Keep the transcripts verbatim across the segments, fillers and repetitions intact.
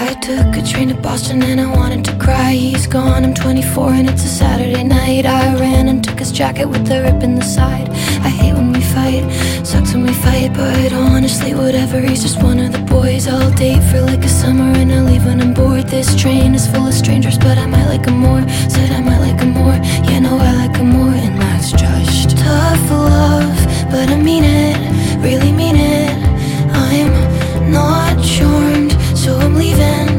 I took a train to Boston and I wanted to cry. He's gone, I'm twenty-four and it's a Saturday night. I ran and took his jacket with the rip in the side. I hate when we fight, sucks when we fight, but honestly whatever. He's just one of the boys I'll date for like a summer, and I'll leave when I'm bored. This train is full of strangers, but I might like him more. Said I might like him more, yeah, no, I like him more. And that's just tough love, but I mean it, really mean it. I'm not charmed, so I'm leaving.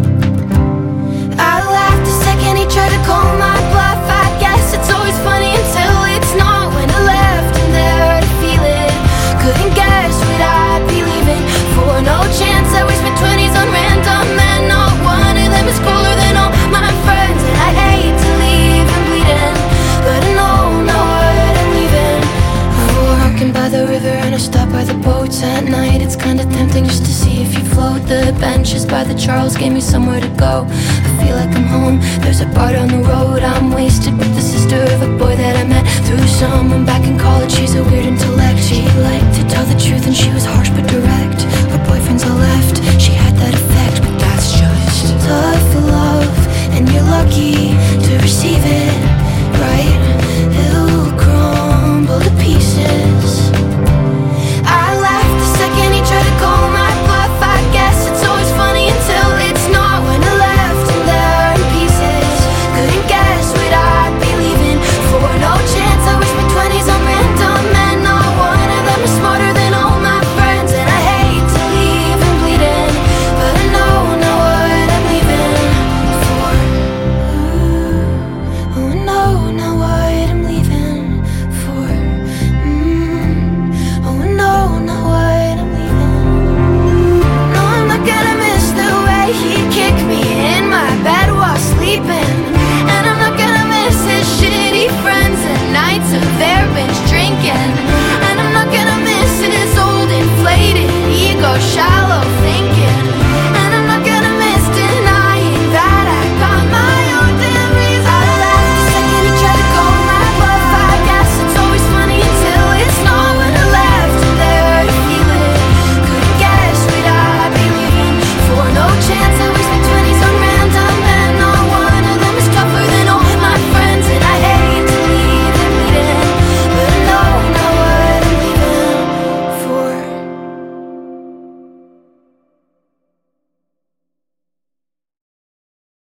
I laughed the second he tried to call my bluff. I guess it's always funny until it's not. When I left and there to feel it, couldn't guess what I'd be leaving for. No chance that we spent twenties on random men. Not one of them is cooler than all my friends. And I hate to leave him bleeding, but I know now what I'm leaving. I'm walking by the river and I stop by the boats at night. It's kinda tempting just to see if you float. The benches by the Charles gave me somewhere to go. I feel like I'm home, there's a bar down the road. I'm wasted with the sister of a boy that I met through someone back in college. She's a weird intellect. She liked to tell the truth and she was harsh but direct.